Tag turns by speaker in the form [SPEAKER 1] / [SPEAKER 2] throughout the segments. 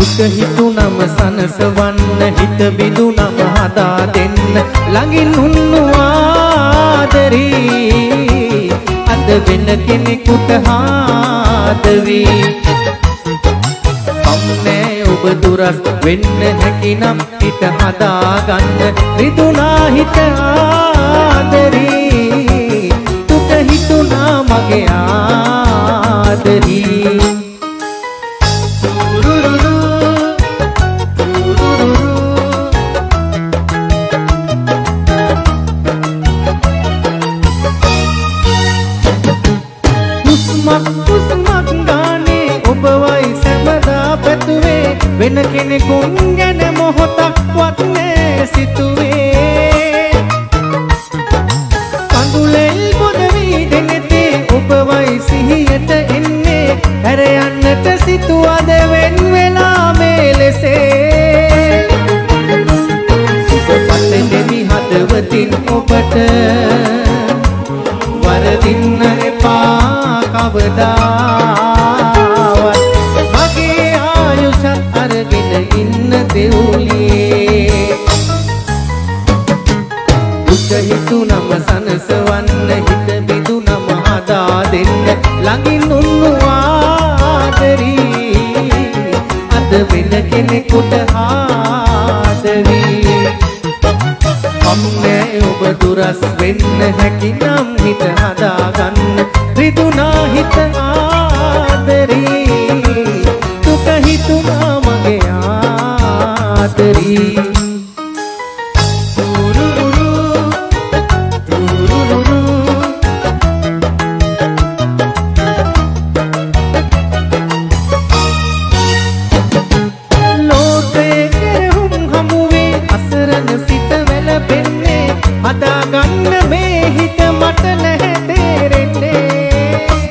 [SPEAKER 1] දුක හිතුනම සනසවන්න හිත බිඳුනම හදා දෙන්න ළඟින් උන්නු ආදරී අද වෙන කෙනෙකුට හාදවී අම්නේ ඔබ දුරස් වෙන්න හැකිනම් හිත හදාගන්න රිදුනා හිත ආදරී දුක හිතුනා මගේ ආදරී වෙන කෙනෙකුන් ගැන මොහොතක්වත් නෑ සිතුවේ කඳුලෙල් පොද වී දෙනෙතේ ඔබවයි සිහියට එන්නේ හැර යන්නට සිතුවද වෙන් වෙලා මේ ලෙසේ සුබපත් දෙමි හදවතින් ඔබට වරදින්න එපා කවදාවත් මගේ ආයුෂත් අරගෙන ඉන්න දෙවුලියේ දුක හිතුනම සනසවන්න හිත බිඳුනම හදා දෙන්න ළඟින් උන්නු ආදරී අද වෙන කෙනෙකුට ආදරී අම්නේ ඔබ දුරස් වෙන්න හැකිනම් හිත හදාගන්න රිදුනා හිත ආදරී දුක හිතුනා මගේ ආදරී ලෝකේ කෙරෙහුම් හමුවේ අසරණ සිත වැළපෙන්නේ හදාගන්න මේ හිත මට නැහැ තේරෙන්නේ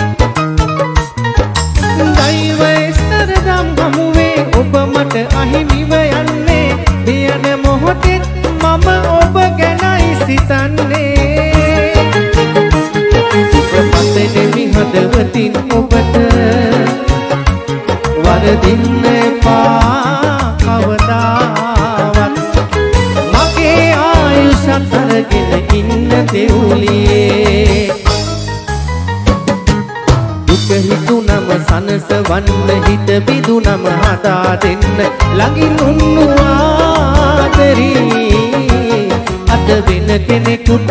[SPEAKER 1] දෛවයේ සරදම් හමුවේ ඔබ මට අහිමිව යන්නේ දියන මොහොතේ මම ඔබ ගැනයි සිතන්නේ සුපපත් දෙමි හදවතින් ඔබට වරදින්න එපා කවදාවත් මගේ ආයුෂත් අරගෙන ඉන්න දෙවුලියේ දුක හිතුනම සනසවන්න හිත බිඳුනම හදා දෙන්න ළඟින් උන්නු ආදරී අද වෙන කෙනෙකුට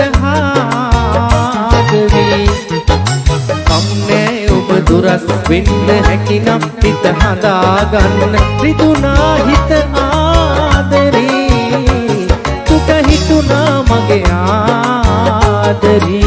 [SPEAKER 1] හාදවී අම්නේ ඔබ දුරස් වෙන්න හැකිනම් හිත හදාගන්න රිදුනා හිත ආදරී දුක හිතුනා මගේ ආදරී